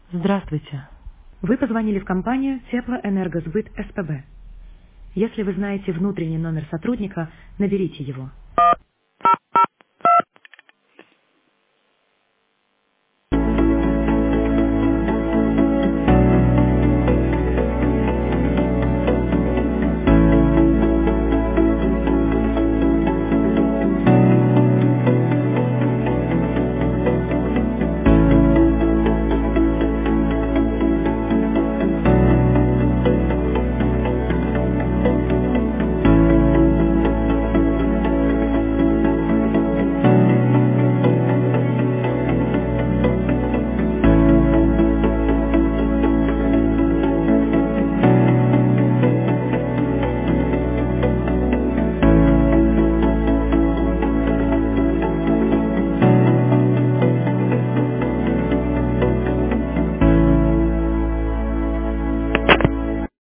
Здравствуйте. Вы позвонили в компанию Теплоэнергосбыт СПБ. Если вы знаете внутренний номер сотрудника, наберите его.